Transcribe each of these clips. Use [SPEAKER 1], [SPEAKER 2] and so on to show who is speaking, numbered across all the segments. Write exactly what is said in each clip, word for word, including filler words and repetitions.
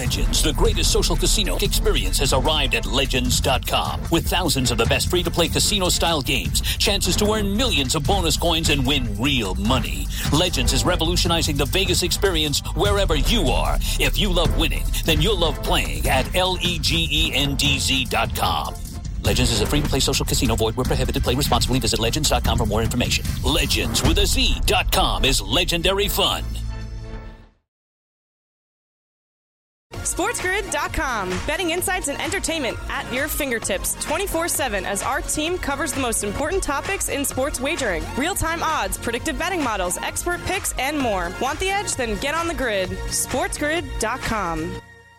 [SPEAKER 1] Legends, the greatest social casino experience, has arrived at Legends dot com. With thousands of the best free-to-play casino-style games, chances to earn millions of bonus coins and win real money. Legends is revolutionizing the Vegas experience wherever you are. If you love winning, then you'll love playing at L-E-G-E-N-D-Z dot com. Legends is a free-to-play social casino. Void where prohibited. Play responsibly. Visit Legends dot com for more information. Legends with a Z dot com is legendary fun.
[SPEAKER 2] SportsGrid dot com. Betting insights and entertainment at your fingertips twenty-four seven as our team covers the most important topics in sports wagering. Real-time odds, predictive betting models, expert picks, and more. Want the edge? Then get on the grid. SportsGrid dot com.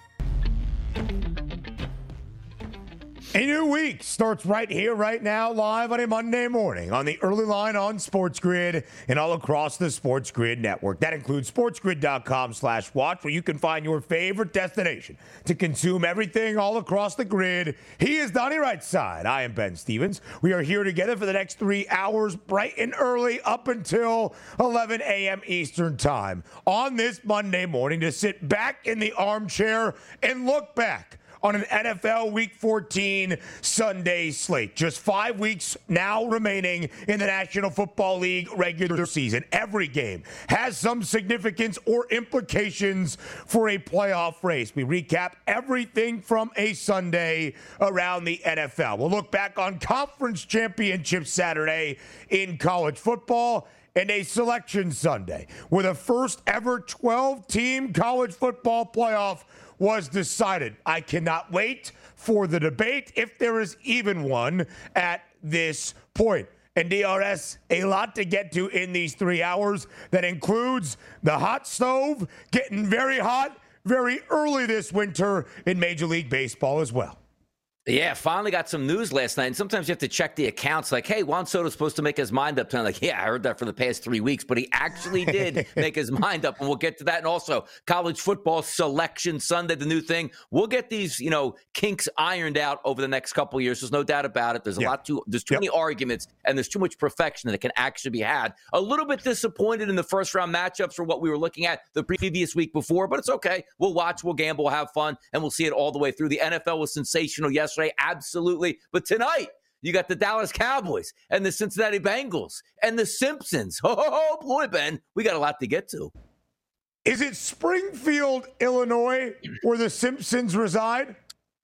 [SPEAKER 3] A new week starts right here, right now, live on a Monday morning on the early line on Sports Grid and all across the Sports Grid network. That includes SportsGrid dot com slash watch, where you can find your favorite destination to consume everything all across the grid. He is Donnie Rightside. I am Ben Stevens. We are here together for the next three hours, bright and early, up until eleven a.m. Eastern Time on this Monday morning, to sit back in the armchair and look back on an N F L Week fourteen Sunday slate. Just five weeks now remaining in the National Football League regular season. Every game has some significance or implications for a playoff race. We recap everything from a Sunday around the N F L. We'll look back on Conference Championship Saturday in college football and a Selection Sunday, where the first ever twelve-team college football playoff was decided. I cannot wait for the debate, if there is even one, at this point. And D R S, a lot to get to in these three hours. That includes the hot stove getting very hot very early this winter in Major League Baseball as well.
[SPEAKER 4] Yeah, finally got some news last night. And sometimes you have to check the accounts like, hey, Juan Soto's supposed to make his mind up tonight. Like, yeah, I heard that for the past three weeks, but he actually did make his mind up. And we'll get to that. And also college football Selection Sunday, the new thing. We'll get these, you know, kinks ironed out over the next couple of years. There's no doubt about it. There's a yeah. lot too, there's too yep. many arguments, and there's too much perfection that can actually be had. A little bit disappointed in the first round matchups for what we were looking at the previous week before, but it's okay. We'll watch, we'll gamble, we'll have fun, and we'll see it all the way through. The N F L was sensational yesterday. Absolutely. But tonight, you got the Dallas Cowboys and the Cincinnati Bengals and the Simpsons. Oh, boy, Ben, we got a lot to get to.
[SPEAKER 3] Is it Springfield, Illinois, where the Simpsons reside?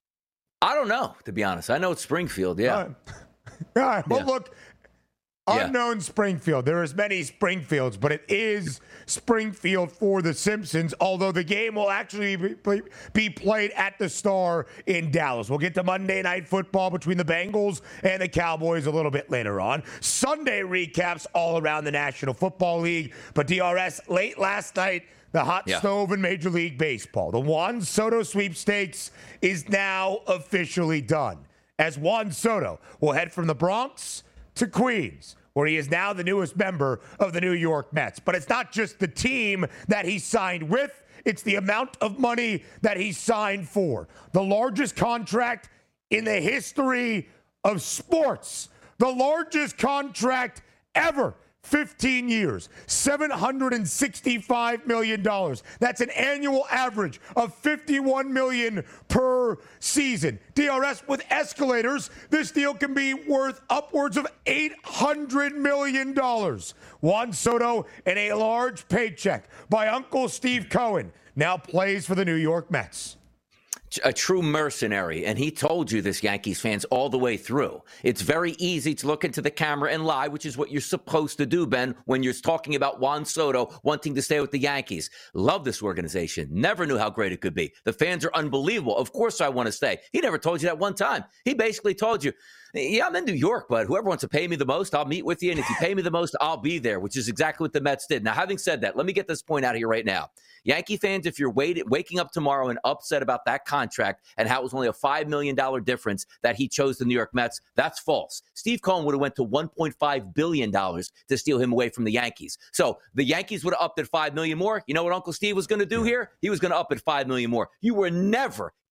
[SPEAKER 4] I don't know, to be honest. I know it's Springfield, yeah.
[SPEAKER 3] All right. All right. Well,
[SPEAKER 4] yeah.
[SPEAKER 3] look, unknown yeah. Springfield. There are as many Springfields, but it is Springfield for the Simpsons, although the game will actually be, be played at the Star in Dallas. We'll get to Monday Night Football between the Bengals and the Cowboys a little bit later on. Sunday recaps all around the National Football League, but D R S, late last night, the hot yeah. stove in Major League Baseball. The Juan Soto sweepstakes is now officially done, as Juan Soto will head from the Bronx to Queens, where he is now the newest member of the New York Mets. But it's not just the team that he signed with, it's the amount of money that he signed for. The largest contract in the history of sports. The largest contract ever. fifteen years, seven hundred sixty-five million dollars. That's an annual average of fifty-one million dollars per season. D R S, with escalators, this deal can be worth upwards of eight hundred million dollars. Juan Soto and a large paycheck by Uncle Steve Cohen now plays for the New York Mets.
[SPEAKER 4] A true mercenary, and he told you this, Yankees fans, all the way through. It's very easy to look into the camera and lie, which is what you're supposed to do, Ben, when you're talking about Juan Soto wanting to stay with the Yankees. Love this organization. Never knew how great it could be. The fans are unbelievable. Of course I want to stay. He never told you that one time. He basically told you, yeah, I'm in New York, but whoever wants to pay me the most, I'll meet with you. And if you pay me the most, I'll be there, which is exactly what the Mets did. Now, having said that, let me get this point out here right now. Yankee fans, if you're wait- waking up tomorrow and upset about that contract and how it was only a five million dollars difference that he chose the New York Mets, that's false. Steve Cohen would have went to one point five billion dollars to steal him away from the Yankees. So the Yankees would have upped at five million dollars more. You know what Uncle Steve was going to do here? He was going to up at five million dollars more. You were never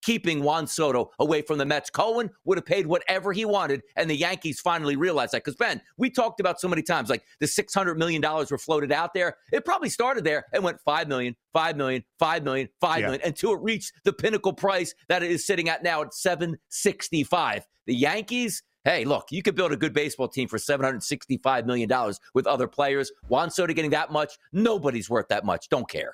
[SPEAKER 4] keeping Juan Soto away from the Mets. Cohen would have paid whatever he wanted, and the Yankees finally realized that. Because, Ben, we talked about so many times, like the six hundred million dollars were floated out there. It probably started there and went five million dollars, five million dollars, five million dollars, five million dollars, yeah. until it reached the pinnacle price that it is sitting at now at seven sixty-five. The Yankees, hey, look, you could build a good baseball team for seven hundred sixty-five million dollars with other players. Juan Soto getting that much, nobody's worth that much. Don't care.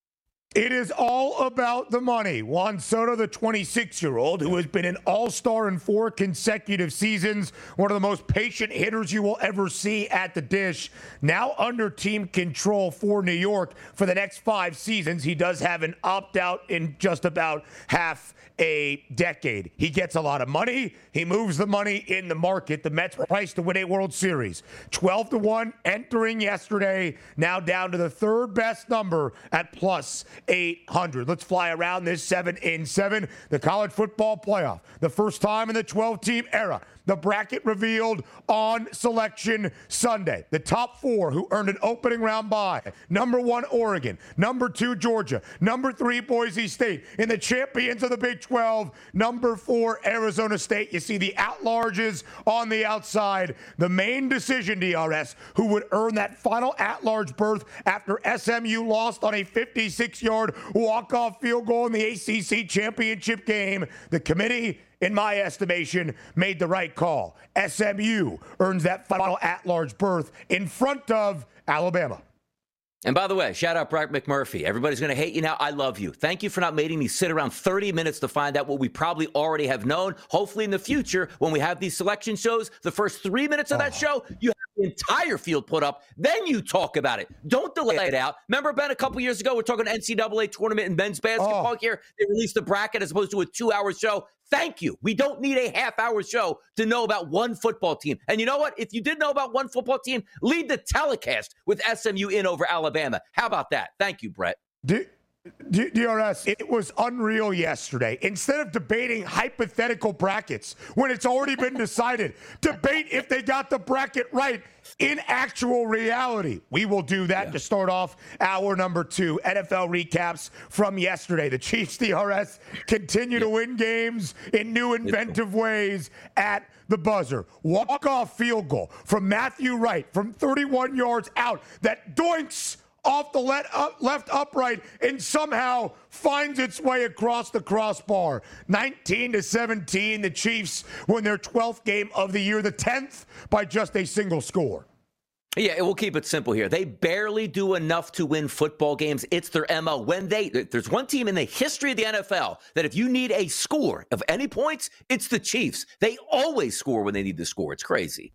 [SPEAKER 3] It is all about the money. Juan Soto, the twenty-six-year-old, who has been an all-star in four consecutive seasons, one of the most patient hitters you will ever see at the dish, now under team control for New York for the next five seasons. He does have an opt-out in just about half a decade. He gets a lot of money. He moves the money in the market. The Mets were priced to win a World Series. twelve to one entering yesterday, now down to the third best number at plus eight hundred. Let's fly around this seven in seven. The college football playoff. The first time in the twelve-team era. The bracket revealed on Selection Sunday. The top four who earned an opening round bye. Number one, Oregon. Number two, Georgia. Number three, Boise State. In the champions of the Big twelve, number four, Arizona State. You see the at-larges on the outside. The main decision, D R S, who would earn that final at-large berth after S M U lost on a fifty-six-yard walk-off field goal in the A C C championship game. The committee, in my estimation, made the right call. S M U earns that final at-large berth in front of Alabama.
[SPEAKER 4] And by the way, shout out Brock McMurphy. Everybody's going to hate you now. I love you. Thank you for not making me sit around thirty minutes to find out what we probably already have known. Hopefully in the future, when we have these selection shows, the first three minutes of that oh. show, you have the entire field put up. Then you talk about it. Don't delay it out. Remember, Ben, a couple years ago, we're talking N C double A tournament in men's basketball oh. here. They released the bracket as opposed to a two-hour show. Thank you. We don't need a half-hour show to know about one football team. And you know what? If you did know about one football team, lead the telecast with S M U in over Alabama. How about that? Thank you, Brett.
[SPEAKER 3] D- D- D R S, it was unreal yesterday. Instead of debating hypothetical brackets when it's already been decided, debate if they got the bracket right in actual reality. We will do that yeah. to start off hour number two. N F L recaps from yesterday. The Chiefs, D R S, continue yeah. to win games in new inventive ways at the buzzer. Walk-off field goal from Matthew Wright from thirty-one yards out that doinks off the let up, left upright and somehow finds its way across the crossbar. nineteen to seventeen, the Chiefs win their twelfth game of the year, the tenth by just a single score.
[SPEAKER 4] Yeah, we'll keep it simple here. They barely do enough to win football games. It's their M O. When they, there's one team in the history of the N F L that if you need a score of any points, it's the Chiefs. They always score when they need to score. It's crazy.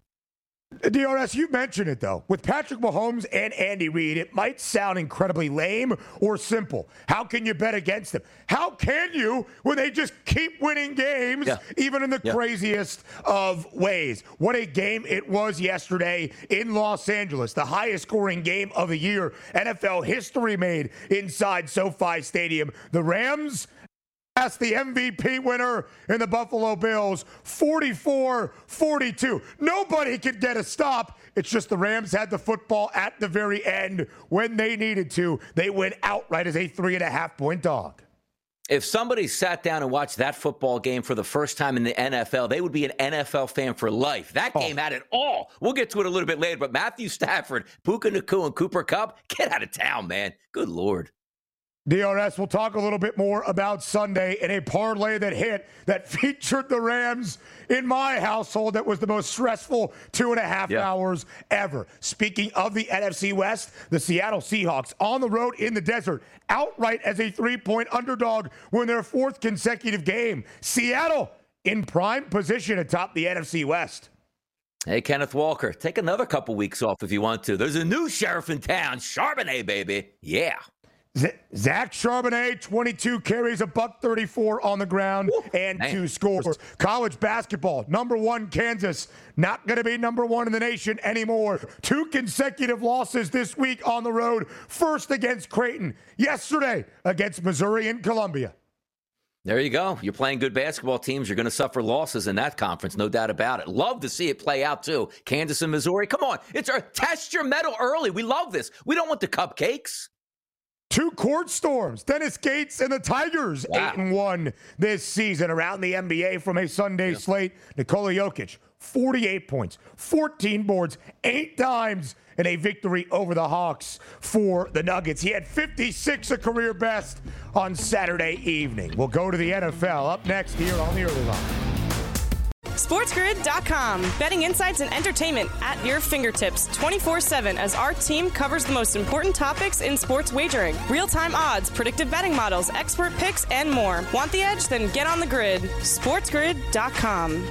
[SPEAKER 3] D R S, you mentioned it, though. With Patrick Mahomes and Andy Reid, it might sound incredibly lame or simple. How can you bet against them? How can you when they just keep winning games, yeah. even in the yeah. craziest of ways? What a game it was yesterday in Los Angeles, the highest scoring game of the year. N F L history made inside SoFi Stadium. The Rams, that's the M V P winner in the Buffalo Bills, forty-four forty-two. Nobody could get a stop. It's just the Rams had the football at the very end when they needed to. They win outright as a three and a half point dog.
[SPEAKER 4] If somebody sat down and watched that football game for the first time in the N F L, they would be an N F L fan for life. That game oh. had it all. We'll get to it a little bit later, but Matthew Stafford, Puka Nacua, and Cooper Kupp, get out of town, man. Good Lord.
[SPEAKER 3] D R S, we'll talk a little bit more about Sunday in a parlay that hit that featured the Rams in my household. That was the most stressful two and a half yeah. hours ever. Speaking of the N F C West, the Seattle Seahawks on the road in the desert, outright as a three-point underdog, win their fourth consecutive game. Seattle in prime position atop the N F C West.
[SPEAKER 4] Hey, Kenneth Walker, take another couple weeks off if you want to. There's a new sheriff in town, Charbonnet, baby. Yeah.
[SPEAKER 3] Zach Charbonnet, twenty-two carries, a buck thirty-four on the ground, Ooh, and man. two scores. College basketball, number one Kansas, not going to be number one in the nation anymore. Two consecutive losses this week on the road. First against Creighton, yesterday against Missouri and Columbia.
[SPEAKER 4] There you go. You're playing good basketball teams. You're going to suffer losses in that conference, no doubt about it. Love to see it play out, too. Kansas and Missouri, come on. It's our test your mettle early. We love this. We don't want the cupcakes.
[SPEAKER 3] Two court storms. Dennis Gates and the Tigers,
[SPEAKER 4] Wow.
[SPEAKER 3] eight and one this season. Around the N B A from a Sunday yeah. slate, Nikola Jokic, forty-eight points, fourteen boards, eight dimes, and a victory over the Hawks for the Nuggets. He had fifty-six, a career best, on Saturday evening. We'll go to the N F L up next here on the Early Line.
[SPEAKER 2] SportsGrid dot com. Betting insights and entertainment at your fingertips twenty-four seven as our team covers the most important topics in sports wagering. Real-time odds, predictive betting models, expert picks, and more. Want the edge? Then get on the grid. SportsGrid dot com.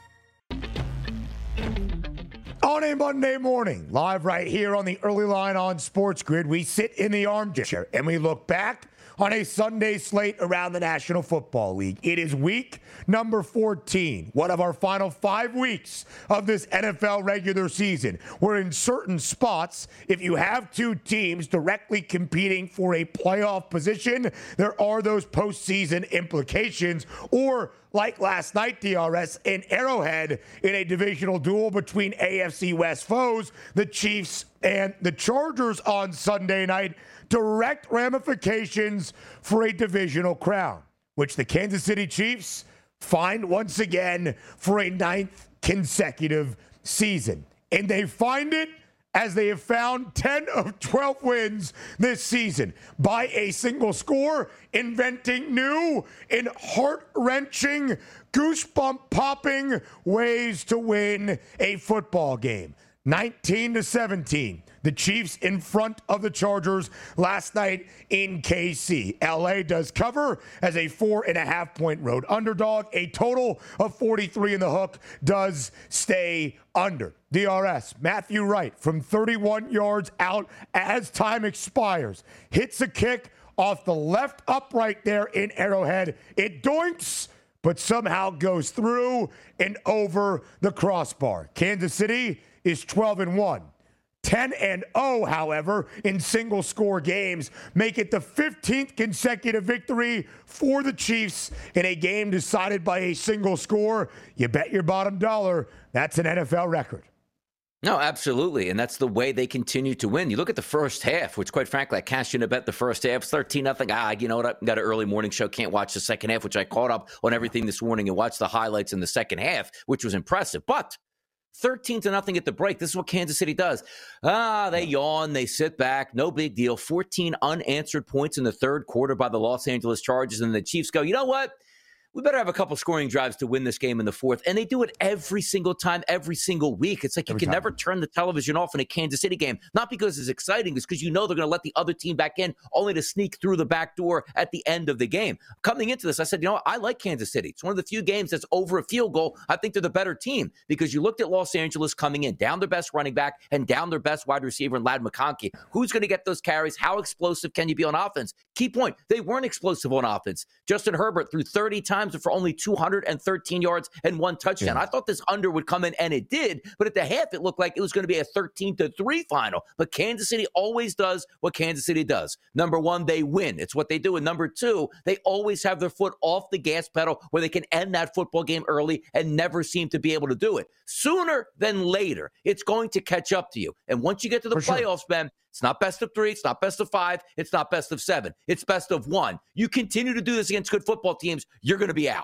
[SPEAKER 3] On a Monday morning, live right here on the Early Line on Sports Grid, we sit in the armchair and we look back on a Sunday slate around the National Football League. It is week number fourteen, one of our final five weeks of this N F L regular season. Where in certain spots, if you have two teams directly competing for a playoff position, there are those postseason implications. Or like last night, D R S, in Arrowhead, in a divisional duel between A F C West foes, the Chiefs and the Chargers on Sunday night, direct ramifications for a divisional crown, which the Kansas City Chiefs find once again for a ninth consecutive season. And they find it as they have found ten of twelve wins this season by a single score, inventing new and heart-wrenching, goosebump-popping ways to win a football game. nineteen to seventeen. The Chiefs in front of the Chargers last night in K C. L A does cover as a four and a half point road underdog. A total of forty-three in the hook does stay under. D R S, Matthew Wright from thirty-one yards out as time expires. Hits a kick off the left upright there in Arrowhead. It doinks, but somehow goes through and over the crossbar. Kansas City is twelve and one. ten and oh, however, in single-score games, make it the fifteenth consecutive victory for the Chiefs in a game decided by a single score. You bet your bottom dollar that's an N F L record.
[SPEAKER 4] No, absolutely. And that's the way they continue to win. You look at the first half, which quite frankly, I cashed in a bet the first half, thirteen nothing. Ah, you know what? I got an early morning show. Can't watch the second half, which I caught up on everything this morning and watched the highlights in the second half, which was impressive. But thirteen to nothing at the break. This is what Kansas City does. Ah, they yawn, they sit back, no big deal. fourteen unanswered points in the third quarter by the Los Angeles Chargers, and the Chiefs go, you know what? We better have a couple scoring drives to win this game in the fourth. And they do it every single time, every single week. It's like you every can time. never turn the television off in a Kansas City game. Not because it's exciting, it's because you know they're going to let the other team back in, only to sneak through the back door at the end of the game. Coming into this, I said, you know what? I like Kansas City. It's one of the few games that's over a field goal. I think they're the better team because you looked at Los Angeles coming in, down their best running back and down their best wide receiver in Ladd McConkey. Who's going to get those carries? How explosive can you be on offense? Key point, they weren't explosive on offense. Justin Herbert threw thirty times for only two hundred thirteen yards and one touchdown. Yeah. I thought this under would come in, and it did. But at the half, it looked like it was going to be a thirteen to three final. But Kansas City always does what Kansas City does. Number one, they win. It's what they do. And number two, they always have their foot off the gas pedal where they can end that football game early and never seem to be able to do it. Sooner than later, it's going to catch up to you. And once you get to the For playoffs, sure. Ben, it's not best of three. It's not best of five. It's not best of seven. It's best of one. You continue to do this against good football teams, you're going to be out.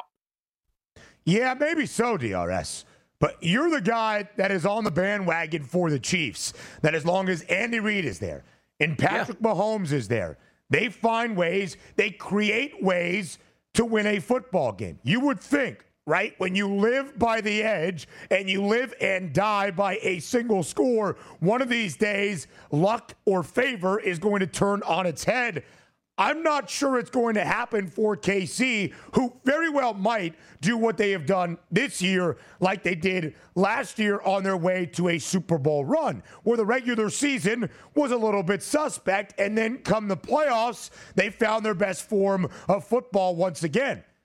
[SPEAKER 3] Yeah, maybe so, D R S. But you're the guy that is on the bandwagon for the Chiefs, that as long as Andy Reid is there and Patrick yeah. Mahomes is there, they find ways, they create ways to win a football game. You would think, right, when you live by the edge and you live and die by a single score, one of these days, luck or favor is going to turn on its head. I'm not sure it's going to happen for K C, who very well might do what they have done this year like they did last year on their way to a Super Bowl run, where the regular season was a little bit suspect, and then come the playoffs, they found their best form of football once again.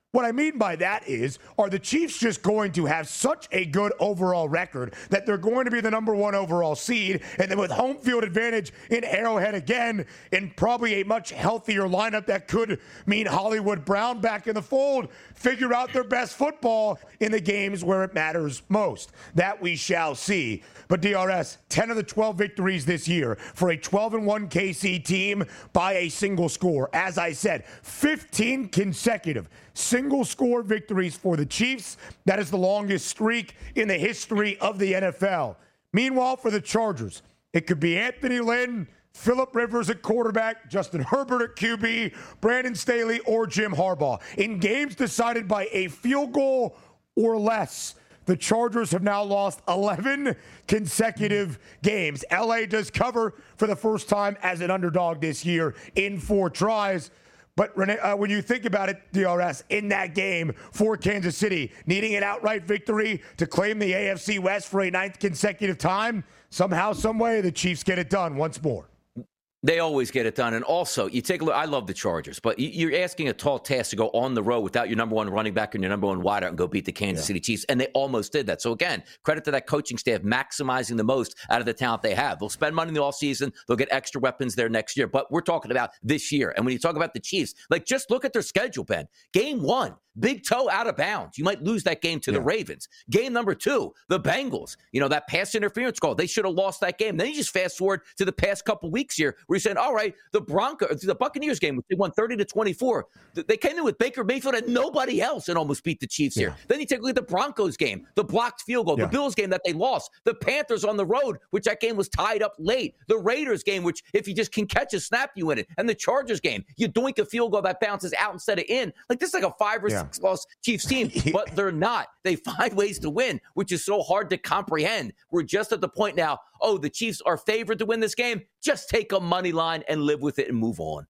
[SPEAKER 3] What I mean by that is, are the Chiefs just going to have such a good overall record that they're going to be the number one overall seed, and then with home field advantage in Arrowhead again, in probably a much healthier lineup that could mean Hollywood Brown back in the fold, figure out their best football in the games where it matters most? That we shall see. But D R S, ten of the twelve victories this year for a twelve and one K C team by a single score. As I said, fifteen consecutive single score victories for the Chiefs. That is the longest streak in the history of the N F L. Meanwhile, for the Chargers, it could be Anthony Lynn, Phillip Rivers at quarterback, Justin Herbert at Q B, Brandon Staley, or Jim Harbaugh. In games decided by a field goal or less, the Chargers have now lost eleven consecutive games. L A does cover for the first time as an underdog this year in four tries. But uh, when you think about it, D R S, in that game for Kansas City, needing an outright victory to claim the A F C West for a ninth consecutive time, somehow, some way, the Chiefs get it done once more.
[SPEAKER 4] They always get it done. And also, you take a look, I love the Chargers, but you're asking a tall task to go on the road without your number one running back and your number one wideout and go beat the Kansas yeah. City Chiefs. And they almost did that. So again, credit to that coaching staff maximizing the most out of the talent they have. They'll spend money in the offseason. They'll get extra weapons there next year. But we're talking about this year. And when you talk about the Chiefs, like just look at their schedule, Ben. Game one, big toe out of bounds. You might lose that game to yeah. the Ravens. Game number two, the Bengals. You know, that pass interference call. They should have lost that game. Then you just fast forward to the past couple weeks here where you're saying, all right, the Broncos, the Buccaneers game, they won thirty to twenty-four. They came in with Baker Mayfield and nobody else and almost beat the Chiefs yeah. here. Then you take a look at the Broncos game, the blocked field goal, yeah. the Bills game that they lost, the Panthers on the road, which that game was tied up late, the Raiders game, which if you just can catch a snap, you win it, and the Chargers game, you doink a field goal that bounces out instead of in. Like this is like a five or yeah. six loss Chiefs team, but they're not. They find ways to win, which is so hard to comprehend. We're just at the point now, oh, the Chiefs are favored to win this game. Just take a money line and live with it and move on.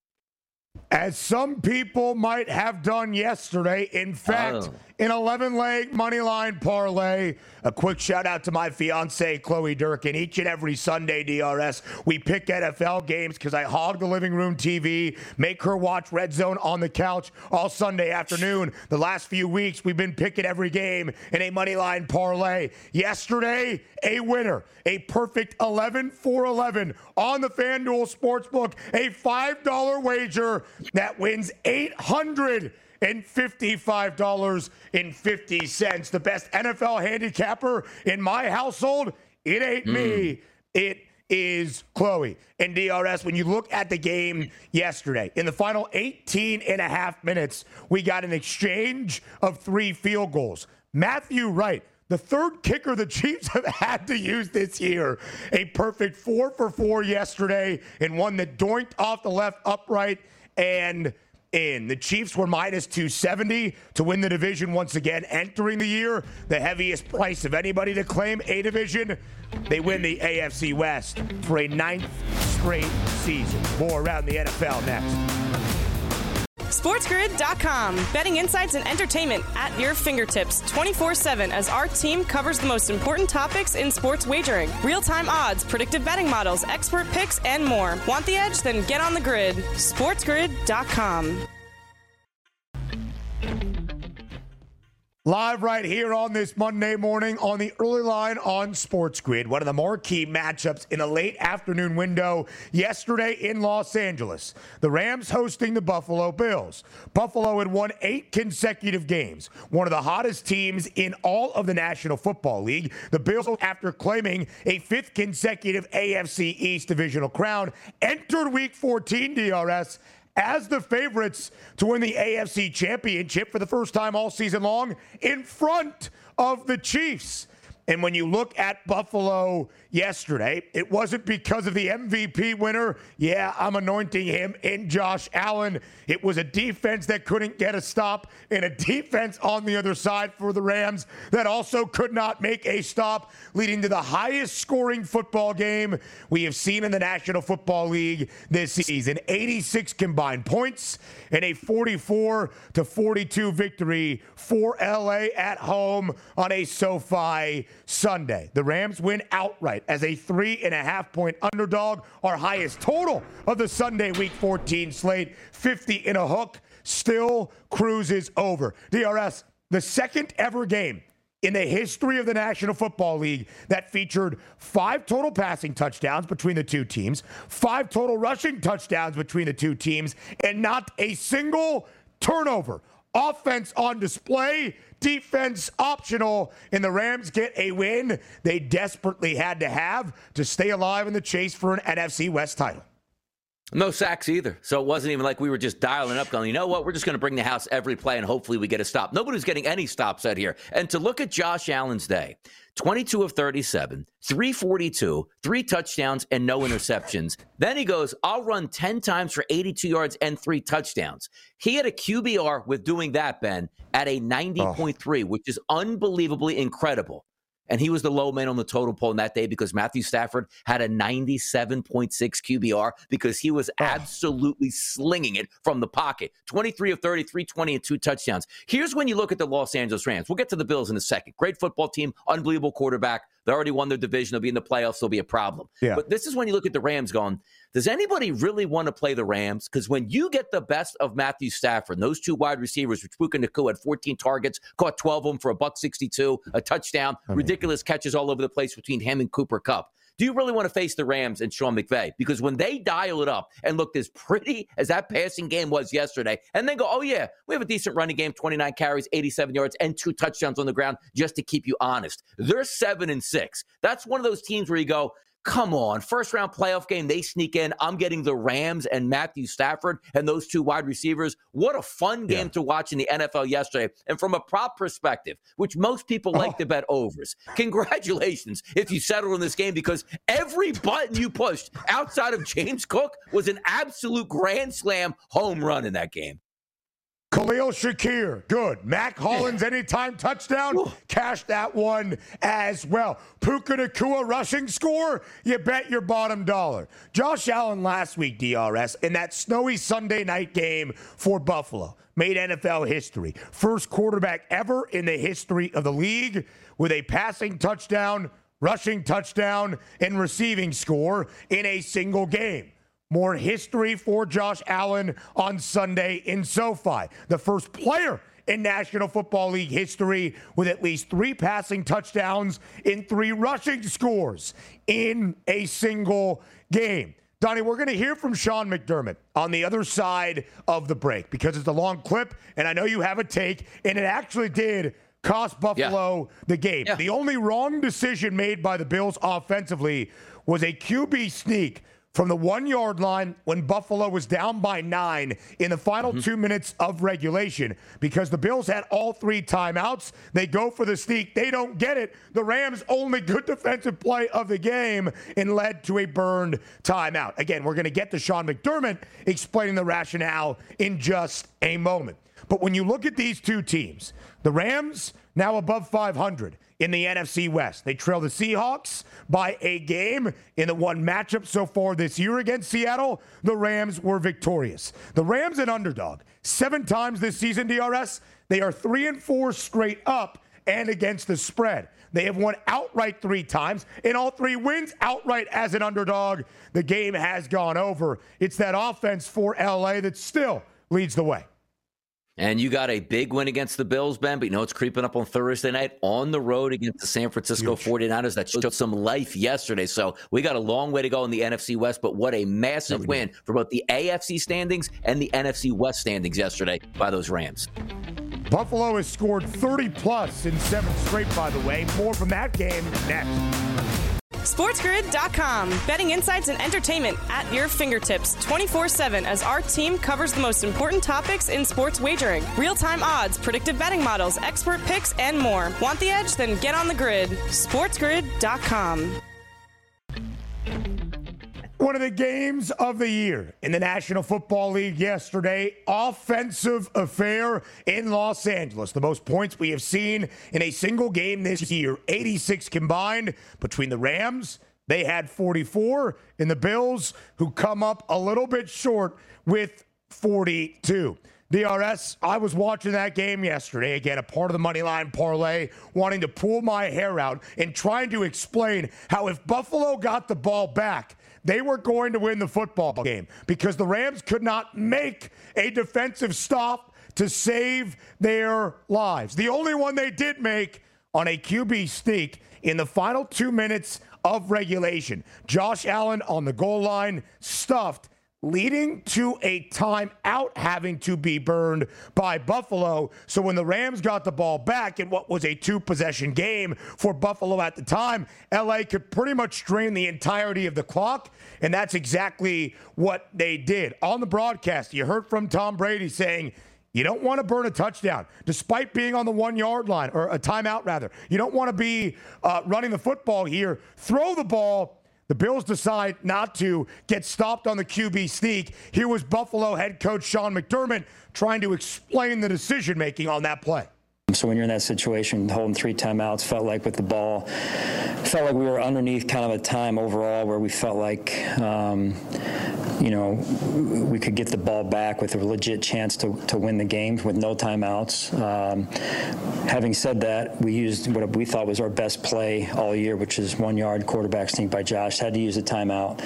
[SPEAKER 3] As some people might have done yesterday. In fact, oh. an eleven-leg money line parlay. A quick shout-out to my fiancée, Chloe Durkin. Each and every Sunday, D R S, we pick N F L games because I hog the living room T V, make her watch Red Zone on the couch all Sunday afternoon. The last few weeks, we've been picking every game in a money line parlay. Yesterday, a winner, a perfect eleven for eleven on the FanDuel Sportsbook, a five dollar wager that wins eight hundred fifty-five dollars and fifty cents. The best N F L handicapper in my household, it ain't mm. me. It is Chloe. And D R S, when you look at the game yesterday, in the final eighteen and a half minutes, we got an exchange of three field goals. Matthew Wright, the third kicker the Chiefs have had to use this year, a perfect four for four yesterday, and one that doinked off the left upright and in. The Chiefs were minus two seventy to win the division once again. Entering the year, the heaviest price of anybody to claim a division. They win the A F C West for a ninth straight season. More around the N F L next.
[SPEAKER 2] SportsGrid dot com. Betting insights and entertainment at your fingertips twenty-four seven as our team covers the most important topics in sports wagering. Real-time odds, predictive betting models, expert picks, and more. Want the edge? Then get on the grid. SportsGrid dot com.
[SPEAKER 3] Live right here on this Monday morning on the early line on Sports Grid. One of the marquee matchups in a late afternoon window yesterday in Los Angeles. The Rams hosting the Buffalo Bills. Buffalo had won eight consecutive games. One of the hottest teams in all of the National Football League. The Bills, after claiming a fifth consecutive A F C East divisional crown, entered Week fourteen, D R S, as the favorites to win the A F C Championship for the first time all season long in front of the Chiefs. And when you look at Buffalo yesterday, it wasn't because of the M V P winner. Yeah, I'm anointing him in Josh Allen. It was a defense that couldn't get a stop and a defense on the other side for the Rams that also could not make a stop, leading to the highest scoring football game we have seen in the National Football League this season. eighty-six combined points and a forty-four to forty-two victory for L A at home on a SoFi Sunday. The Rams win outright as a three and a half point underdog, our highest total of the Sunday Week fourteen slate, fifty in a hook, still cruises over. D R S, the second ever game in the history of the National Football League that featured five total passing touchdowns between the two teams, five total rushing touchdowns between the two teams, and not a single turnover. Offense on display, defense optional, and the Rams get a win they desperately had to have to stay alive in the chase for an N F C West title.
[SPEAKER 4] No sacks either. So it wasn't even like we were just dialing up going, you know what, we're just going to bring the house every play and hopefully we get a stop. Nobody's getting any stops out here. And to look at Josh Allen's day, twenty-two of thirty-seven, three forty-two, three touchdowns and no interceptions. Then he goes, I'll run ten times for eighty-two yards and three touchdowns. He had a Q B R with doing that, Ben, at a ninety point three, oh. which is unbelievably incredible. And he was the low man on the total poll in that day because Matthew Stafford had a ninety-seven point six Q B R because he was absolutely slinging it from the pocket. twenty-three of thirty, three twenty, and two touchdowns. Here's when you look at the Los Angeles Rams. We'll get to the Bills in a second. Great football team, unbelievable quarterback. They already won their division. They'll be in the playoffs. They'll be a problem. Yeah. But this is when you look at the Rams going, does anybody really want to play the Rams? Because when you get the best of Matthew Stafford, and those two wide receivers, which Puka Nacua had fourteen targets, caught twelve of them for a buck sixty-two, a touchdown, I mean, ridiculous catches all over the place between him and Cooper Kupp. Do you really want to face the Rams and Sean McVay? Because when they dial it up and looked as pretty as that passing game was yesterday, and then go, oh, yeah, we have a decent running game, twenty-nine carries, eighty-seven yards, and two touchdowns on the ground, just to keep you honest. They're seven and six. That's one of those teams where you go, come on, first round playoff game, they sneak in. I'm getting the Rams and Matthew Stafford and those two wide receivers. What a fun game yeah. to watch in the N F L yesterday. And from a prop perspective, which most people like oh. to bet overs, congratulations if you settled in this game because every button you pushed outside of James Cook was an absolute grand slam home run in that game.
[SPEAKER 3] Khalil Shakir, good. Mac Hollins, anytime touchdown, Ooh. Cash that one as well. Puka Nacua rushing score, you bet your bottom dollar. Josh Allen last week, D R S, in that snowy Sunday night game for Buffalo, made N F L history. First quarterback ever in the history of the league with a passing touchdown, rushing touchdown, and receiving score in a single game. More history for Josh Allen on Sunday in SoFi. The first player in National Football League history with at least three passing touchdowns in three rushing scores in a single game. Donnie, we're going to hear from Sean McDermott on the other side of the break because it's a long clip, and I know you have a take, and it actually did cost Buffalo yeah. the game. Yeah. The only wrong decision made by the Bills offensively was a Q B sneak from the one-yard line when Buffalo was down by nine in the final mm-hmm. two minutes of regulation because the Bills had all three timeouts. They go for the sneak. They don't get it. The Rams' only good defensive play of the game and led to a burned timeout. Again, we're going to get to Sean McDermott explaining the rationale in just a moment. But when you look at these two teams, the Rams now above five hundred in the N F C West. They trail the Seahawks by a game in the one matchup so far this year against Seattle. The Rams were victorious. The Rams an underdog seven times this season, D R S. They are three and four straight up and against the spread. They have won outright three times. In all three wins outright as an underdog, the game has gone over. It's that offense for L A that still leads the way.
[SPEAKER 4] And you got a big win against the Bills, Ben, but you know it's creeping up on Thursday night on the road against the San Francisco Huge. forty-niners. That showed some life yesterday. So we got a long way to go in the N F C West, but what a massive win do. for both the A F C standings and the N F C West standings yesterday by those Rams.
[SPEAKER 3] Buffalo has scored thirty plus in seven straight, by the way. More from that game next.
[SPEAKER 2] SportsGrid dot com. Betting insights and entertainment at your fingertips twenty-four seven as our team covers the most important topics in sports wagering. Real-time odds, predictive betting models, expert picks, and more. Want the edge? Then get on the grid. SportsGrid dot com.
[SPEAKER 3] One of the games of the year in the National Football League yesterday, offensive affair in Los Angeles. The most points we have seen in a single game this year, eighty-six combined between the Rams. They had forty-four, and the Bills, who come up a little bit short with forty-two. D R S, I was watching that game yesterday, again, a part of the Moneyline Parlay, wanting to pull my hair out and trying to explain how if Buffalo got the ball back, they were going to win the football game because the Rams could not make a defensive stop to save their lives. The only one they did make on a Q B sneak in the final two minutes of regulation. Josh Allen on the goal line, stuffed, leading to a timeout having to be burned by Buffalo. So when the Rams got the ball back in what was a two-possession game for Buffalo at the time, L A could pretty much drain the entirety of the clock, and that's exactly what they did. On the broadcast, you heard from Tom Brady saying, you don't want to burn a touchdown, despite being on the one-yard line, or a timeout, rather. You don't want to be uh, running the football here. Throw the ball. The Bills decide not to, get stopped on the Q B sneak. Here was Buffalo head coach Sean McDermott trying to explain the decision-making on that play.
[SPEAKER 5] So when you're in that situation, holding three timeouts, felt like with the ball, felt like we were underneath kind of a time overall where we felt like, um, you know, we could get the ball back with a legit chance to, to win the game with no timeouts. Um, having said that, we used what we thought was our best play all year, which is one-yard quarterback sneak by Josh. Had to use a timeout.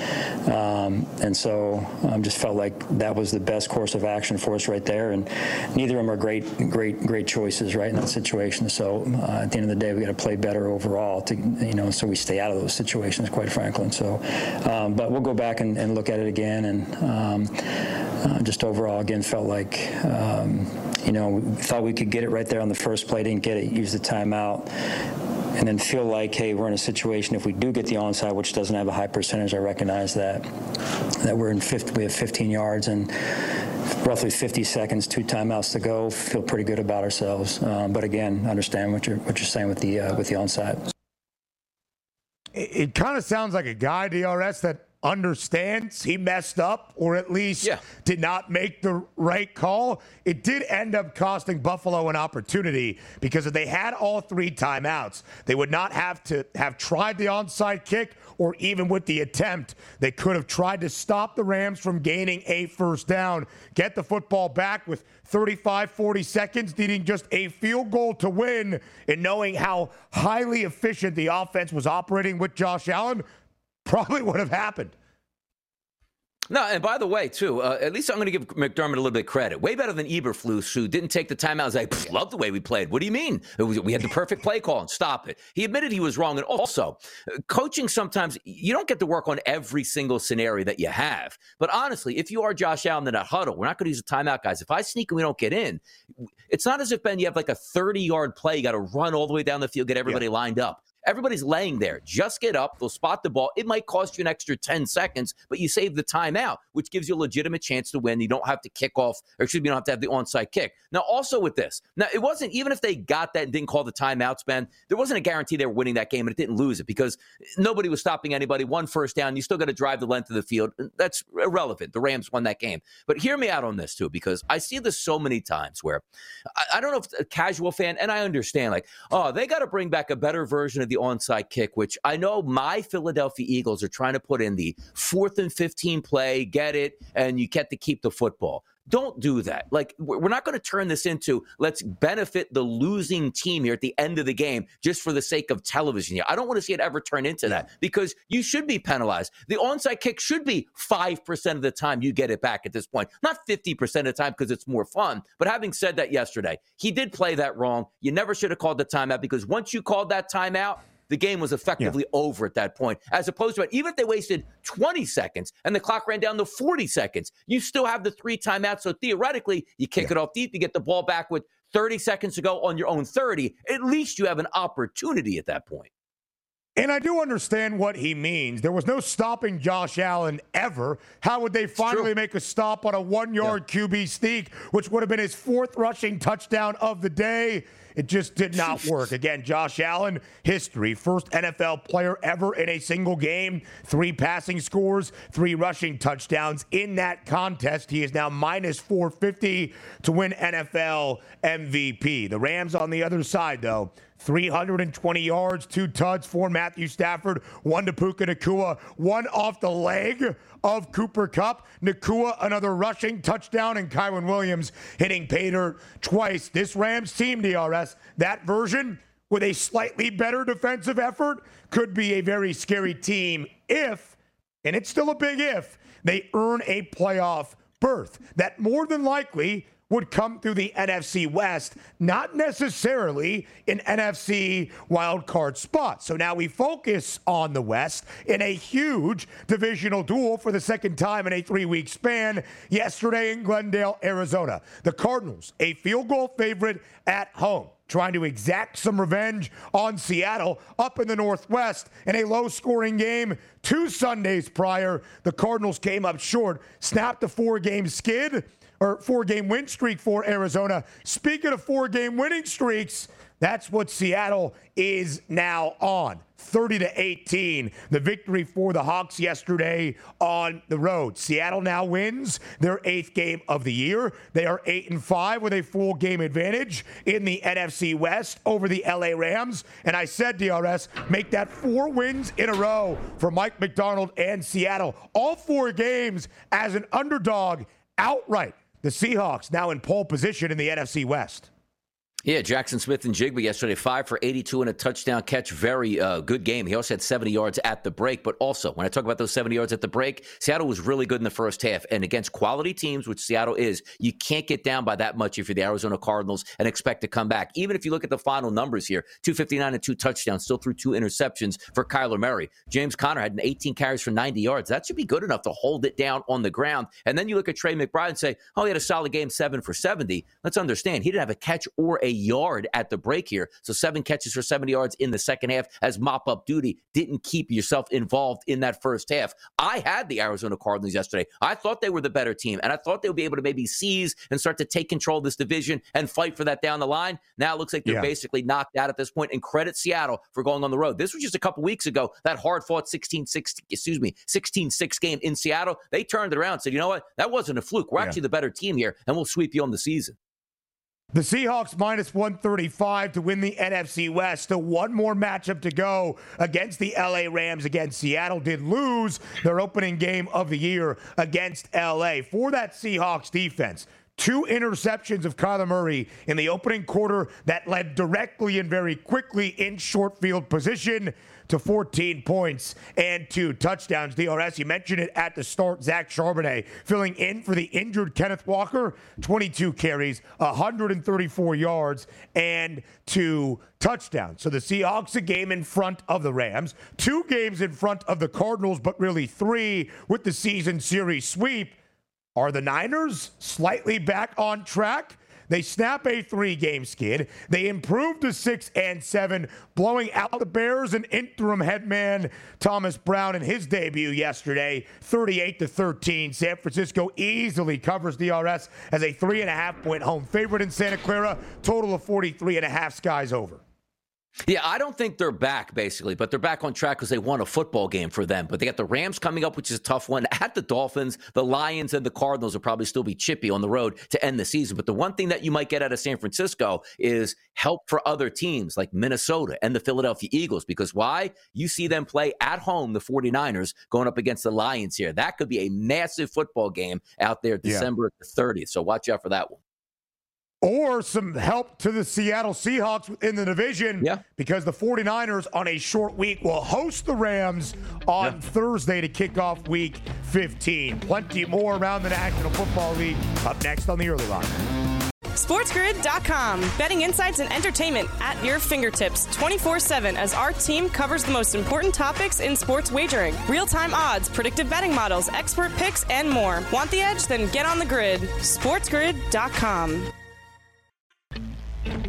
[SPEAKER 5] Um, and so I um, just felt like that was the best course of action for us right there. And neither of them are great, great, great choices, right? In that situation. So uh, at the end of the day, we got to play better overall to, you know, so we stay out of those situations, quite frankly. And so, um, but we'll go back and, and look at it again. And um, uh, just overall, again, felt like, um, you know, we thought we could get it right there on the first play, didn't get it, use the timeout. And then feel like, hey, we're in a situation, if we do get the onside, which doesn't have a high percentage, I recognize that, that we're in fifty, we have fifteen yards and roughly fifty seconds, two timeouts to go. Feel pretty good about ourselves. Um, but again, understand what you're what you're saying with the uh, with the onside.
[SPEAKER 3] It, it kind of sounds like a guy, D R S, that understands he messed up, or at least yeah. did not make the right call. It did end up costing Buffalo an opportunity, because if they had all three timeouts, they would not have to have tried the onside kick, or even with the attempt, they could have tried to stop the Rams from gaining a first down, get the football back with thirty-five, forty seconds, needing just a field goal to win, and knowing how highly efficient the offense was operating with Josh Allen, probably would have happened.
[SPEAKER 4] No, and by the way, too, uh, at least I'm going to give McDermott a little bit of credit. Way better than Eberflus, who didn't take the timeout. I was like, love the way we played. What do you mean? Was, we had the perfect play call and stop it. He admitted he was wrong. And also, uh, coaching sometimes, you don't get to work on every single scenario that you have. But honestly, if you are Josh Allen in that huddle, we're not going to use a timeout, guys. If I sneak and we don't get in, it's not as if, Ben, you have like a thirty-yard play. You got to run all the way down the field, get everybody yeah. lined up. Everybody's laying there. Just get up. They'll spot the ball. It might cost you an extra ten seconds, but you save the timeout, which gives you a legitimate chance to win. You don't have to kick off, or excuse me, you don't have to have the onside kick. Now, also with this, now it wasn't, even if they got that and didn't call the timeouts, Ben, there wasn't a guarantee they were winning that game, and it didn't lose it, because nobody was stopping anybody. One first down, you still got to drive the length of the field. That's irrelevant. The Rams won that game. But hear me out on this, too, because I see this so many times where, I, I don't know if a casual fan, and I understand, like, oh, they got to bring back a better version of the onside kick, which I know my Philadelphia Eagles are trying to put in the fourth and fifteen play, get it, and you get to keep the football. Don't do that. Like, we're not going to turn this into, let's benefit the losing team here at the end of the game just for the sake of television. I don't want to see it ever turn into that, because you should be penalized. The onside kick should be five percent of the time you get it back at this point, not fifty percent of the time, because it's more fun. But having said that, yesterday, he did play that wrong. You never should have called the timeout, because once you called that timeout, the game was effectively yeah. over at that point, as opposed to, even if they wasted twenty seconds and the clock ran down to forty seconds, you still have the three timeouts. So theoretically, you kick yeah. it off deep, you get the ball back with thirty seconds to go on your own thirty. At least you have an opportunity at that point.
[SPEAKER 3] And I do understand what he means. There was no stopping Josh Allen ever. How would they finally make a stop on a one-yard yeah. Q B sneak, which would have been his fourth rushing touchdown of the day? It just did not work. Again, Josh Allen, history. First N F L player ever in a single game. Three passing scores, three rushing touchdowns. In that contest, he is now minus four fifty to win N F L M V P. The Rams on the other side, though. three hundred twenty yards, two tuds for Matthew Stafford, one to Puka Nacua, one off the leg of Cooper Kupp. Nacua, another rushing touchdown, and Kyron Williams hitting pay dirt twice. This Rams team, D R S, that version with a slightly better defensive effort could be a very scary team if, and it's still a big if, they earn a playoff berth. That more than likely would come through the N F C West, not necessarily an N F C wildcard spot. So now we focus on the West in a huge divisional duel for the second time in a three-week span yesterday in Glendale, Arizona. The Cardinals, a field goal favorite at home, trying to exact some revenge on Seattle up in the Northwest in a low-scoring game two Sundays prior. The Cardinals came up short, snapped a four-game skid, or four-game win streak for Arizona. Speaking of four-game winning streaks, that's what Seattle is now on. thirty to eighteen, the victory for the Hawks yesterday on the road. Seattle now wins their eighth game of the year. They are eight and five with a full game advantage in the N F C West over the L A Rams. And I said, D R S, make that four wins in a row for Mike McDonald and Seattle. All four games as an underdog outright. The Seahawks now in pole position in the N F C West.
[SPEAKER 4] Yeah, Jackson Smith and Jigba yesterday, five for eighty-two and a touchdown catch. Very uh, good game. He also had seventy yards at the break. But also, when I talk about those seventy yards at the break, Seattle was really good in the first half. And against quality teams, which Seattle is, you can't get down by that much if you're the Arizona Cardinals and expect to come back. Even if you look at the final numbers here, two fifty-nine and two touchdowns, still threw two interceptions for Kyler Murray. James Conner had an eighteen carries for ninety yards. That should be good enough to hold it down on the ground. And then you look at Trey McBride and say, oh, he had a solid game, seven for seventy. Let's understand, he didn't have a catch or a yard at the break here. So seven catches for seventy yards in the second half as mop-up duty. Didn't keep yourself involved in that first half. I had the Arizona Cardinals yesterday. I thought they were the better team, and I thought they would be able to maybe seize and start to take control of this division and fight for that down the line. Now it looks like they're yeah. basically knocked out at this point, and credit Seattle for going on the road. This was just a couple weeks ago, that hard-fought sixteen six, excuse me, sixteen six game in Seattle. They turned it around and said, you know what? That wasn't a fluke. We're yeah. actually the better team here, and we'll sweep you on the season.
[SPEAKER 3] The Seahawks minus one thirty-five to win the N F C West. Still one more matchup to go against the L A Rams. Again, Seattle did lose their opening game of the year against L A. For that Seahawks defense, two interceptions of Kyler Murray in the opening quarter that led directly and very quickly in short field position to fourteen points and two touchdowns. D R S, you mentioned it at the start. Zach Charbonnet filling in for the injured Kenneth Walker. twenty-two carries, one hundred thirty-four yards, and two touchdowns. So the Seahawks a game in front of the Rams, two games in front of the Cardinals, but really three with the season series sweep. Are the Niners slightly back on track? They snap a three-game skid. They improve to six and seven, blowing out the Bears and interim head man Thomas Brown in his debut yesterday, thirty-eight to thirteen. San Francisco easily covers D R S as a three and a half point home favorite in Santa Clara. Total of forty-three and a half. Skies over.
[SPEAKER 4] Yeah, I don't think they're back, basically, but they're back on track because they won a football game for them. But they got the Rams coming up, which is a tough one. At the Dolphins, the Lions and the Cardinals will probably still be chippy on the road to end the season. But the one thing that you might get out of San Francisco is help for other teams like Minnesota and the Philadelphia Eagles. Because why? You see them play at home, the forty-niners, going up against the Lions here. That could be a massive football game out there December yeah. the thirtieth. So watch out for that one.
[SPEAKER 3] Or some help to the Seattle Seahawks in the division yeah. because the forty-niners on a short week will host the Rams on yeah. Thursday to kick off week fifteen. Plenty more around the National Football League up next on the Early Line.
[SPEAKER 2] SportsGrid dot com. Betting insights and entertainment at your fingertips twenty-four seven as our team covers the most important topics in sports wagering. Real-time odds, predictive betting models, expert picks, and more. Want the edge? Then get on the grid. SportsGrid dot com.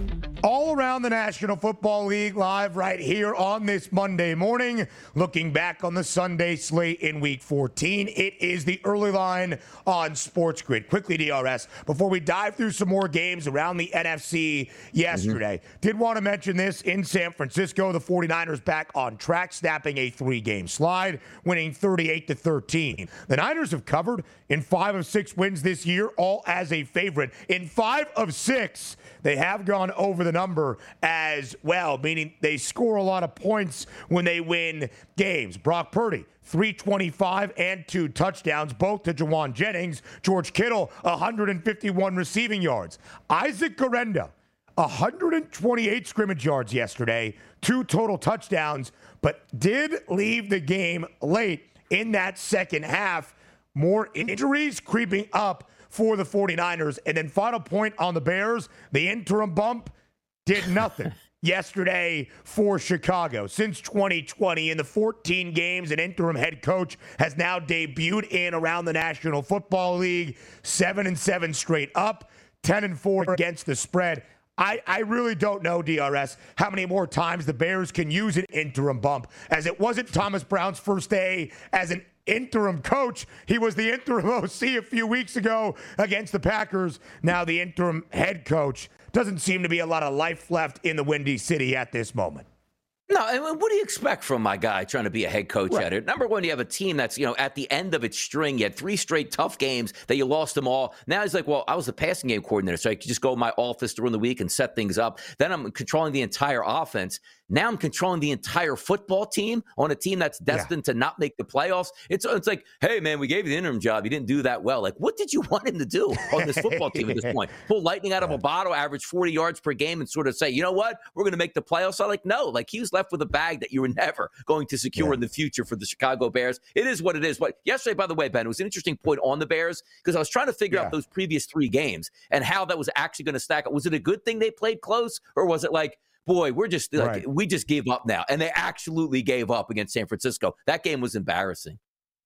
[SPEAKER 3] All around the National Football League, live right here on this Monday morning. Looking back on the Sunday slate in Week fourteen, it is the early line on Sports Grid. Quickly, D R S, before we dive through some more games around the N F C yesterday, mm-hmm. did want to mention this in San Francisco. The 49ers back on track, snapping a three-game slide, winning thirty-eight to thirteen. The Niners have covered in five of six wins this year, all as a favorite. In five of six, they have gone over the number as well, meaning they score a lot of points when they win games. Brock Purdy, three twenty-five and two touchdowns, both to Jawan Jennings. George Kittle, one hundred fifty-one receiving yards. Isaac Garenda, one hundred twenty-eight scrimmage yards yesterday, two total touchdowns, but did leave the game late in that second half. More injuries creeping up for the 49ers. And then final point on the Bears, the interim bump did nothing yesterday for Chicago. Since twenty twenty, in the fourteen games, an interim head coach has now debuted in around the National Football League. Seven and seven straight up, ten and four against the spread. I, I really don't know, D R S, how many more times the Bears can use an interim bump, as it wasn't Thomas Brown's first day as an interim coach. He was the interim O C a few weeks ago against the Packers. Now the interim head coach. Doesn't seem to be a lot of life left in the Windy City at this moment.
[SPEAKER 4] No, I mean, what do you expect from my guy trying to be a head coach
[SPEAKER 3] right.
[SPEAKER 4] at it? Number one, you have a team that's, you know, at the end of its string. You had three straight tough games that you lost them all. Now he's like, well, I was the passing game coordinator, so I could just go in my office during the week and set things up. Then I'm controlling the entire offense. Now I'm controlling the entire football team on a team that's destined yeah. to not make the playoffs. It's it's like, hey, man, we gave you the interim job. You didn't do that well. Like, what did you want him to do on this football team at this point? Pull lightning out of a bottle, average forty yards per game, and sort of say, you know what? We're going to make the playoffs. I'm like, no. Like, he was left with a bag that you were never going to secure yeah. in the future for the Chicago Bears. It is what it is. But yesterday, by the way, Ben, it was an interesting point on the Bears because I was trying to figure yeah. out those previous three games and how that was actually going to stack up. Was it a good thing they played close, or was it like, boy, we're just like, right. we just gave up now? And they absolutely gave up against San Francisco. That game was embarrassing.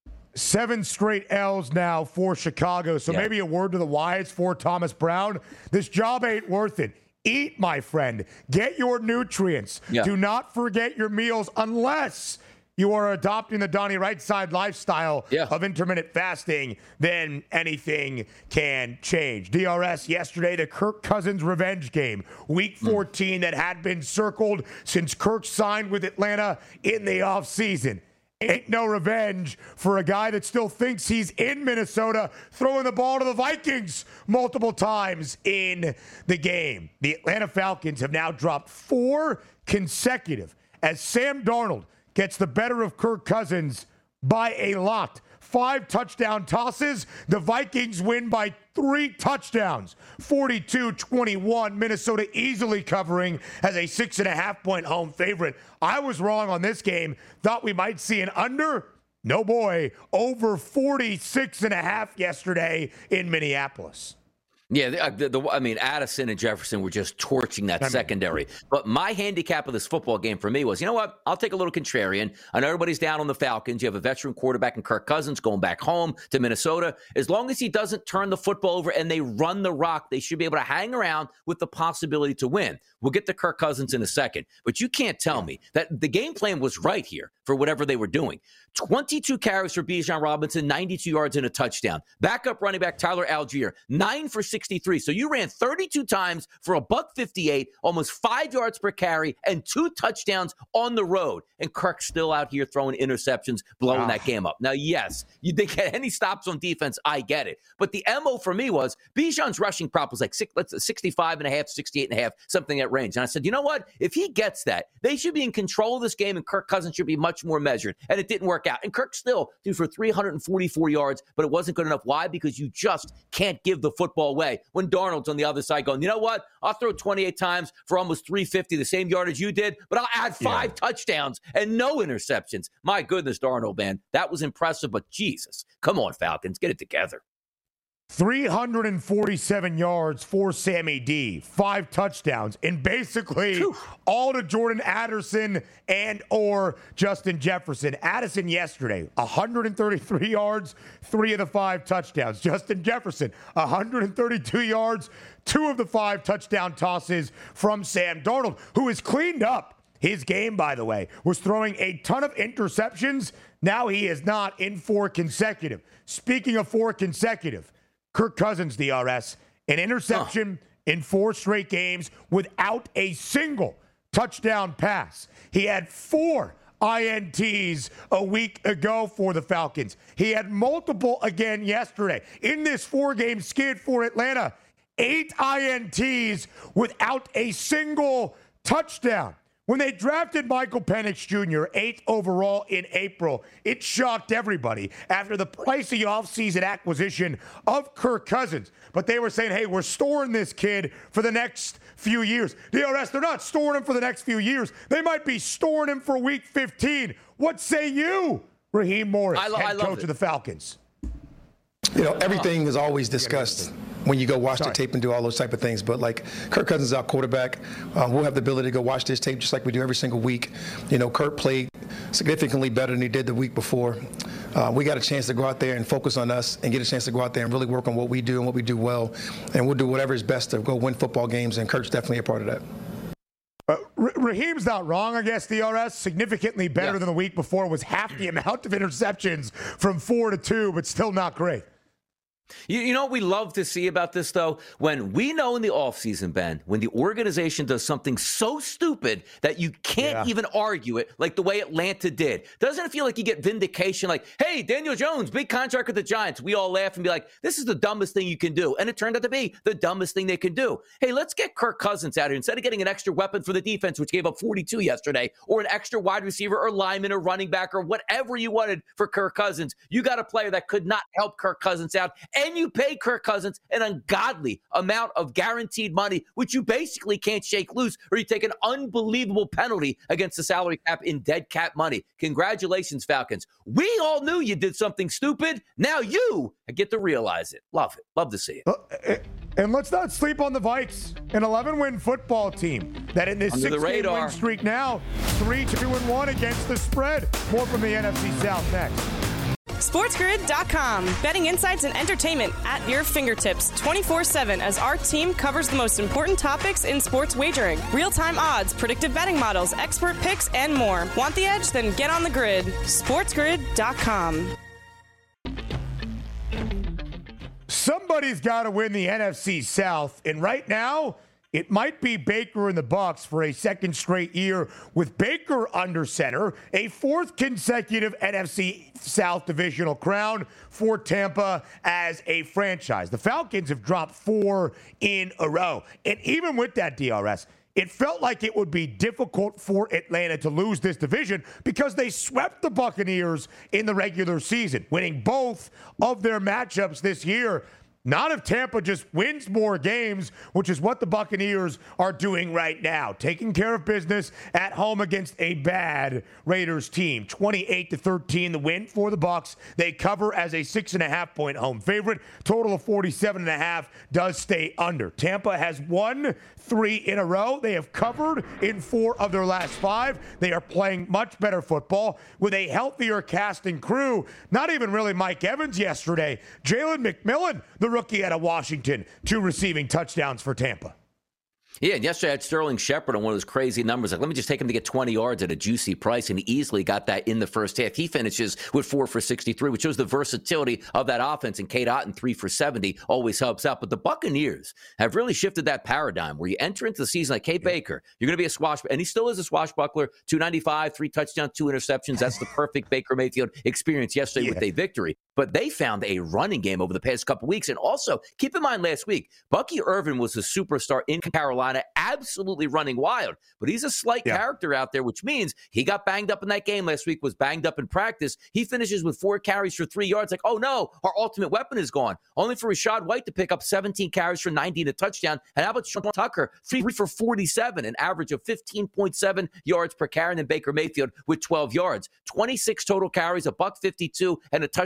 [SPEAKER 3] Seven straight L's now for Chicago. So yeah. maybe a word to the Wyatts for Thomas Brown. This job ain't worth it. Eat, my friend. Get your nutrients. Yeah. Do not forget your meals unless you are adopting the Donnie Right-Side lifestyle yeah. of intermittent fasting. Then anything can change. D R S, yesterday, the Kirk Cousins revenge game. Week fourteen mm. that had been circled since Kirk signed with Atlanta in the offseason. Ain't no revenge for a guy that still thinks he's in Minnesota, throwing the ball to the Vikings multiple times in the game. The Atlanta Falcons have now dropped four consecutive as Sam Darnold gets the better of Kirk Cousins by a lot. Five touchdown tosses. The Vikings win by three touchdowns. forty-two twenty-one. Minnesota easily covering as a six and a half point home favorite. I was wrong on this game. Thought we might see an under. No boy. Over forty-six and a half yesterday in Minneapolis.
[SPEAKER 4] Yeah, the, the, I mean, Addison and Jefferson were just torching that I mean, secondary. But my handicap of this football game for me was, you know what? I'll take a little contrarian. I know everybody's down on the Falcons. You have a veteran quarterback in Kirk Cousins going back home to Minnesota. As long as he doesn't turn the football over and they run the rock, they should be able to hang around with the possibility to win. We'll get to Kirk Cousins in a second. But you can't tell me that the game plan was right here for whatever they were doing. twenty-two carries for Bijan Robinson, ninety-two yards and a touchdown. Backup running back Tyler Algier, nine for sixty-three. So you ran thirty-two times for a buck fifty-eight, almost five yards per carry, and two touchdowns on the road. And Kirk's still out here throwing interceptions, blowing ah. that game up. Now, yes, you didn't get any stops on defense. I get it. But the M O for me was Bijan's rushing prop was like six, sixty-five and a half, sixty-eight and a half, something at range. And I said, you know what? If he gets that, they should be in control of this game, and Kirk Cousins should be much more measured. And it didn't work out. And Kirk still threw for three hundred forty-four yards, but it wasn't good enough. Why? Because you just can't give the football away. When Darnold's on the other side going, you know what? I'll throw twenty-eight times for almost three fifty, the same yardage you did, but I'll add five yeah. touchdowns and no interceptions. My goodness, Darnold, man. That was impressive, but Jesus. Come on, Falcons. Get it together.
[SPEAKER 3] three hundred forty-seven yards for Sammy D, five touchdowns, and basically Whew. all to Jordan Addison and or Justin Jefferson. Addison yesterday, one hundred thirty-three yards, three of the five touchdowns. Justin Jefferson, one hundred thirty-two yards, two of the five touchdown tosses from Sam Darnold, who has cleaned up his game, by the way. Was throwing a ton of interceptions. Now he is not in four consecutive. Speaking of four consecutive, Kirk Cousins, D R S, an interception huh. in four straight games without a single touchdown pass. He had four I N Ts a week ago for the Falcons. He had multiple again yesterday. In this four-game skid for Atlanta, eight I N Ts without a single touchdown. When they drafted Michael Penix Junior, eighth overall in April, it shocked everybody after the pricey offseason acquisition of Kirk Cousins. But they were saying, hey, we're storing this kid for the next few years. D R S, they're not storing him for the next few years. They might be storing him for week fifteen. What say you, Raheem Morris, I lo- head I coach it. of the Falcons?
[SPEAKER 6] You know, everything is always discussed when you go watch Sorry. the tape and do all those type of things. But like Kirk Cousins is our quarterback. Um, we'll have the ability to go watch this tape just like we do every single week. You know, Kirk played significantly better than he did the week before. Uh, we got a chance to go out there and focus on us and get a chance to go out there and really work on what we do and what we do well. And we'll do whatever is best to go win football games, and Kirk's definitely a part of that.
[SPEAKER 3] Uh, R- Raheem's not wrong, I guess, D R S. Significantly better yeah. than the week before. Was half the amount of interceptions from four to two, but still not great.
[SPEAKER 4] You, you know what we love to see about this, though? When we know in the offseason, Ben, when the organization does something so stupid that you can't yeah. even argue it, like the way Atlanta did. Doesn't it feel like you get vindication? Like, hey, Daniel Jones, big contract with the Giants. We all laugh and be like, this is the dumbest thing you can do. And it turned out to be the dumbest thing they can do. Hey, let's get Kirk Cousins out here. Instead of getting an extra weapon for the defense, which gave up forty-two yesterday, or an extra wide receiver or lineman or running back or whatever you wanted for Kirk Cousins, you got a player that could not help Kirk Cousins out. And you pay Kirk Cousins an ungodly amount of guaranteed money, which you basically can't shake loose, or you take an unbelievable penalty against the salary cap in dead cap money. Congratulations, Falcons. We all knew you did something stupid. Now you get to realize it. Love it. Love to see it.
[SPEAKER 3] And let's not sleep on the Vikes, an eleven-win football team that in this six-game win streak now, three two and one against the spread. More from the N F C South next.
[SPEAKER 2] SportsGrid dot com. Betting insights and entertainment at your fingertips twenty-four seven as our team covers the most important topics in sports wagering. Real-time odds, predictive betting models, expert picks, and more. Want the edge? Then get on the grid. SportsGrid dot com.
[SPEAKER 3] Somebody's got to win the N F C South, and right now, it might be Baker and the Bucs for a second straight year with Baker under center, a fourth consecutive N F C South divisional crown for Tampa as a franchise. The Falcons have dropped four in a row. And even with that, D R S, it felt like it would be difficult for Atlanta to lose this division because they swept the Buccaneers in the regular season, winning both of their matchups this year. Not if Tampa just wins more games, which is what the Buccaneers are doing right now, taking care of business at home against a bad Raiders team. twenty-eight to thirteen, the win for the Bucs. They cover as a six and a half point home favorite. Total of forty-seven and a half does stay under. Tampa has won three in a row. They have covered in four of their last five. They are playing much better football with a healthier cast and crew. Not even really Mike Evans yesterday. Jalen McMillan, the rookie out of Washington, two receiving touchdowns for Tampa.
[SPEAKER 4] Yeah, and yesterday I had Sterling Shepard on one of those crazy numbers. Like, let me just take him to get twenty yards at a juicy price, and he easily got that in the first half. He finishes with four for sixty-three, which shows the versatility of that offense. And Kate Otten, three for seventy, always helps out. But the Buccaneers have really shifted that paradigm where you enter into the season like Kate Baker, you're going to be a swashbuckler, and he still is a swashbuckler, two ninety-five, three touchdowns, two interceptions. That's the perfect Baker Mayfield experience yesterday yeah. with a victory. But they found a running game over the past couple weeks. And also, keep in mind last week, Bucky Irvin was a superstar in Carolina, absolutely running wild. But he's a slight yeah. character out there, which means he got banged up in that game last week, was banged up in practice. He finishes with four carries for three yards. Like, oh no, our ultimate weapon is gone. Only for Rachaad White to pick up seventeen carries for ninety and a touchdown. And how about Sean Tucker, three for forty-seven, an average of fifteen point seven yards per carry, and then Baker Mayfield with twelve yards. twenty-six total carries, a buck fifty-two, and a touchdown on the ground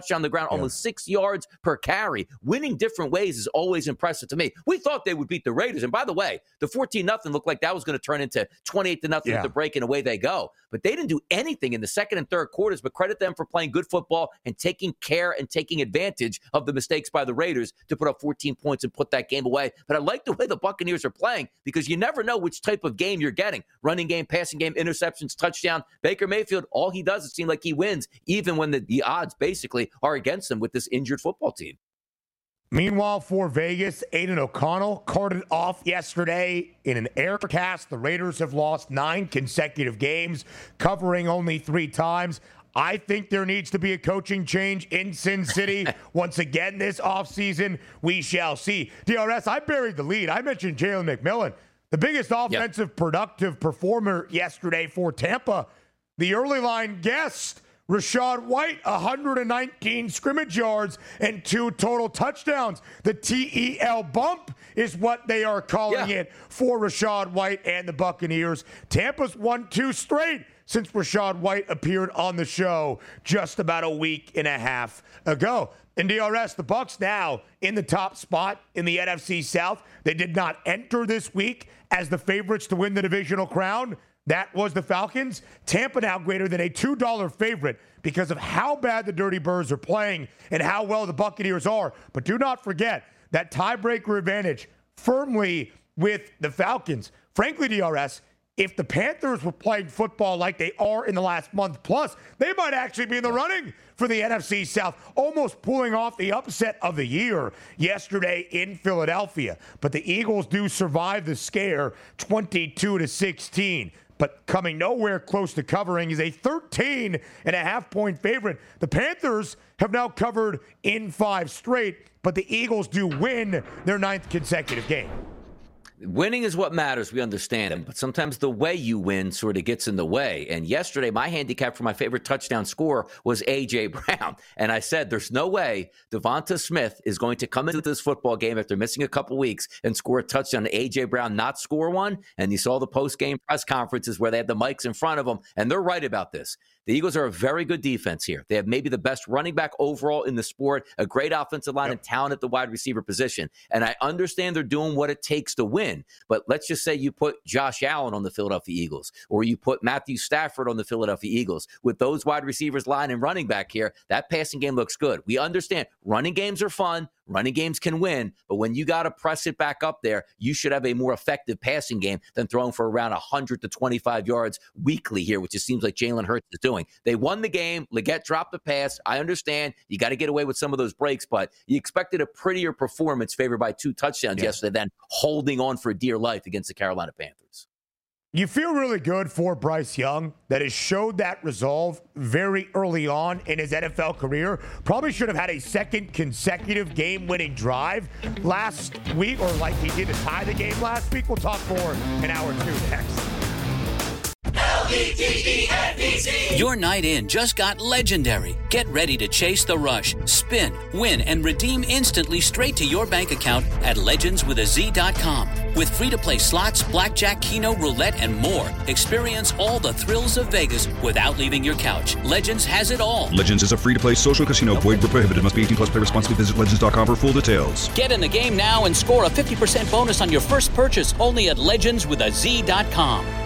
[SPEAKER 4] touchdown, yeah. almost six yards per carry. Winning different ways is always impressive to me. We thought they would beat the Raiders. And by the way, the fourteen nothing looked like that was going to turn into twenty-eight to nothing yeah. at the break, and away they go. But they didn't do anything in the second and third quarters, but credit them for playing good football and taking care and taking advantage of the mistakes by the Raiders to put up fourteen points and put that game away. But I like the way the Buccaneers are playing, because you never know which type of game you're getting. Running game, passing game, interceptions, touchdown. Baker Mayfield, all he does, it seems like he wins, even when the, the odds basically are against him with this injured football team.
[SPEAKER 3] Meanwhile, for Vegas, Aiden O'Connell carted off yesterday in an air cast. The Raiders have lost nine consecutive games, covering only three times. I think there needs to be a coaching change in Sin City. Once again this offseason, we shall see. D R S, I buried the lead. I mentioned Jalen McMillan, the biggest offensive yep. productive performer yesterday for Tampa. The early line guest, Rachaad White, one hundred nineteen scrimmage yards and two total touchdowns. The T E L bump is what they are calling yeah. it for Rachaad White and the Buccaneers. Tampa's won two straight since Rachaad White appeared on the show just about a week and a half ago. In D R S, the Bucs now in the top spot in the N F C South. They did not enter this week as the favorites to win the divisional crown. That was the Falcons. Tampa now greater than a two dollar favorite because of how bad the Dirty Birds are playing and how well the Buccaneers are. But do not forget that tiebreaker advantage firmly with the Falcons. Frankly, D R S, if the Panthers were playing football like they are in the last month plus, they might actually be in the running for the N F C South, almost pulling off the upset of the year yesterday in Philadelphia. But the Eagles do survive the scare, twenty-two to sixteen. But coming nowhere close to covering is a thirteen and a half point favorite. The Panthers have now covered in five straight, but the Eagles do win their ninth consecutive game.
[SPEAKER 4] Winning is what matters. We understand it. But sometimes the way you win sort of gets in the way. And yesterday, my handicap for my favorite touchdown scorer was A J. Brown. And I said, there's no way Devonta Smith is going to come into this football game after missing a couple weeks and score a touchdown. A J. Brown not score one. And you saw the post-game press conferences where they had the mics in front of them. And they're right about this. The Eagles are a very good defense here. They have maybe the best running back overall in the sport, a great offensive line, yep. and talent at the wide receiver position. And I understand they're doing what it takes to win. But let's just say you put Josh Allen on the Philadelphia Eagles, or you put Matthew Stafford on the Philadelphia Eagles. With those wide receivers, line, and running back here, that passing game looks good. We understand running games are fun. Running games can win, but when you got to press it back up there, you should have a more effective passing game than throwing for around one hundred to twenty-five yards weekly here, which it seems like Jalen Hurts is doing. They won the game. Leggett dropped the pass. I understand you got to get away with some of those breaks, but you expected a prettier performance favored by two touchdowns yeah. yesterday than holding on for dear life against the Carolina Panthers.
[SPEAKER 3] You feel really good for Bryce Young that has showed that resolve very early on in his N F L career. Probably should have had a second consecutive game-winning drive last week, or like he did to tie the game last week. We'll talk more in hour two next.
[SPEAKER 1] L E G E N D Z. Your night in just got legendary. Get ready to chase the rush, spin, win, and redeem instantly straight to your bank account at legends with a z dot com. With free-to-play slots, blackjack, keno, roulette, and more, experience all the thrills of Vegas without leaving your couch. Legends has it all.
[SPEAKER 7] Legends is a free-to-play social casino. Void where prohibited. Must be eighteen plus. Play responsibly. Visit legends dot com for full details.
[SPEAKER 1] Get in the game now and score a fifty percent bonus on your first purchase only at legends with a z dot com.